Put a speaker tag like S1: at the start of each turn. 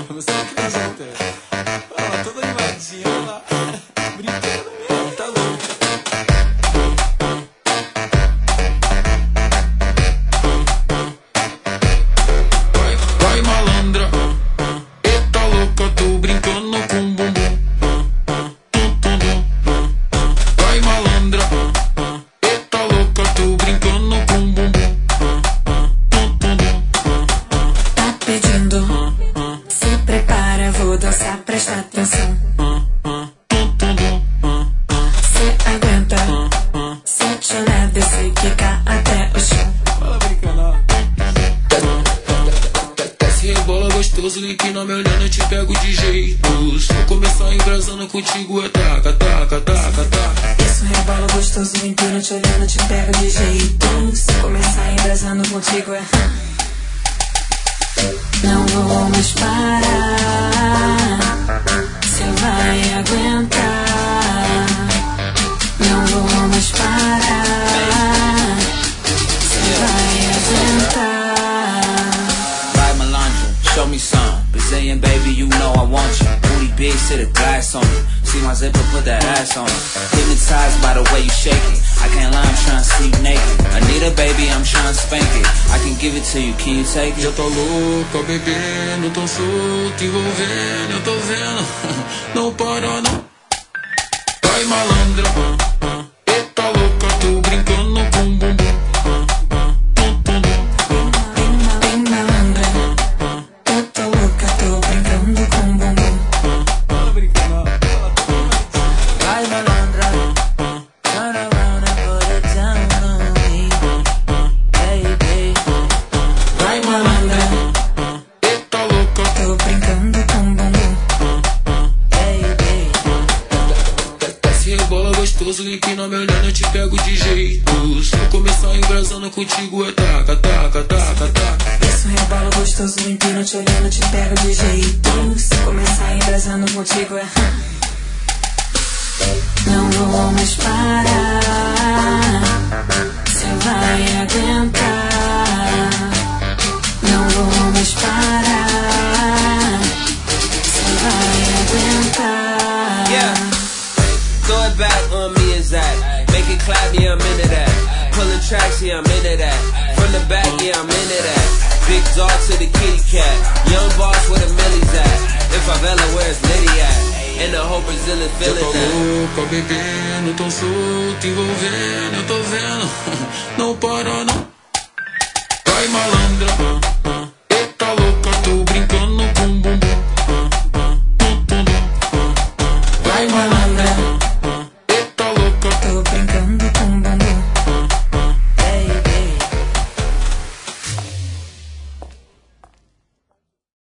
S1: Você não acredita. Olha lá, toda animadinha, olha lá. Brincando mesmo, tá louco.
S2: Vai malandra, eita louca, tô brincando com bumbum. Vai malandra, eita louca, tô brincando com bumbum.
S3: Tá pedindo, se prepara, vou dançar, presta atenção. Cê aguenta, sente o leve, desce, quica até o chão.
S1: Fala brincando, ó.
S2: Desce rebola gostoso, empina me olhando, eu te pego de jeito. Se eu começar embrasando contigo é taca, taca, taca, taca.
S3: Isso rebola gostoso, empina te olhando, te pego de jeito. Se começar embrasando contigo é... Não vou mais parar, cê vai aguentar. Não vou mais parar, cê vai aguentar.
S4: Right, Melandra, show me some. Brazilian baby, you know I want you. Booty big, sit a glass on you. See my zipper, put that ass on you. Hypnotized by the way you shake it. I can't lie, I'm trying to sleep naked. Anita baby, I'm trying to spank it. I can give it to you, can you take it?
S2: Já tô louca, bebendo, tão solto, envolvendo, eu tô vendo. Não para não. Vai malandra, eita louca, tô brincando com bumbum.
S3: Bem malandra, eu tô louca, tô brincando com bumbum.
S1: Fala brincando, ó.
S4: Right, Melandra, turn around and put it down on me, baby.
S3: Vai malandra,
S2: Eita louca,
S3: tô brincando com bumbum.
S4: Baby.
S2: desce rebola gostoso, empina me olhando, eu te pego de jeito. Se eu começar embrasando contigo é taca, taca, taca, taca.
S3: Isso rebola gostoso, empina te olhando, te pego de jeito. Se começar embrasando contigo é... Não vou mais parar, cê vai aguentar. Não vou mais parar, cê vai aguentar.
S4: Yeah. Throw it back on me is that. Make it clap, yeah, I'm into that. Pulling tracks, yeah, I'm into that. From the back, yeah, I'm into that. Big dog to the kitty cat. Young boss where the millies at. In favela, where's Liddy at? And the whole Brazilian
S2: Já
S4: feeling
S2: tô
S4: that.
S2: louca, bebendo, tão solto, envolvendo, eu tô vendo. Não para não. Vai malandra,